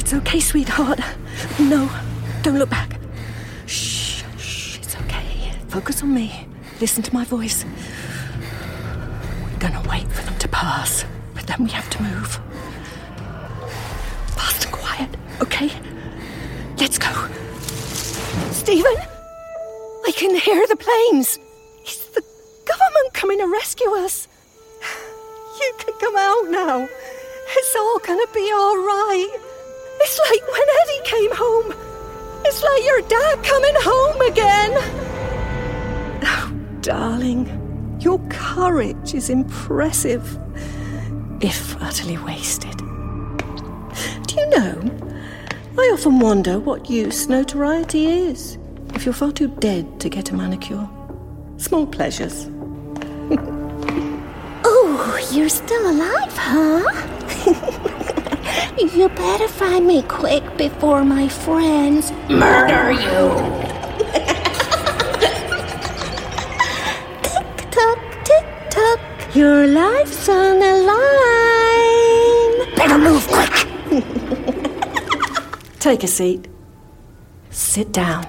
It's okay, sweetheart. No, don't look back. Shh, it's okay. Focus on me. Listen to my voice. We're gonna wait for them to pass, but then we have to move. Fast and quiet, okay? Let's go. Stephen? I can hear the planes. It's the government coming to rescue us. You can come out now. It's all gonna be all right. It's like when Eddie came home. It's like your dad coming home again. Oh, darling, your courage is impressive, if utterly wasted. Do you know, I often wonder what use notoriety is if you're far too dead to get a manicure. Small pleasures. Oh, you're still alive, huh? You better find me quick before my friends murder you. Tick-tock, tick-tock, your life's on the line. Better move quick. Take a seat. Sit down.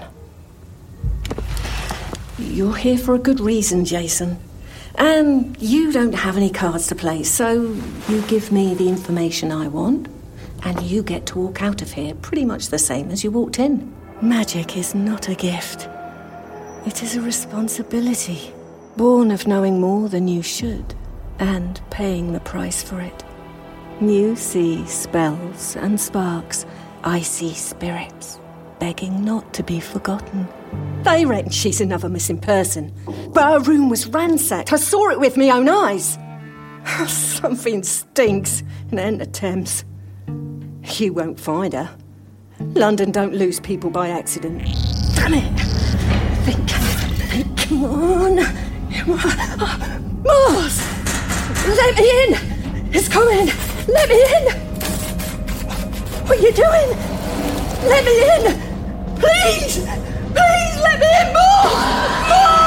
You're here for a good reason, Jason. And you don't have any cards to play, so you give me the information I want, and you get to walk out of here pretty much the same as you walked in. Magic is not a gift. It is a responsibility, born of knowing more than you should, and paying the price for it. You see spells and sparks. I see spirits, begging not to be forgotten. They reckon she's another missing person, but her room was ransacked. I saw it with my own eyes. Something stinks in the Enter Thames. You won't find her. London don't lose people by accident. Damn it! Think, come on. Mars! Let me in! It's coming! Let me in! What are you doing? Let me in! Please! Please let me in! More!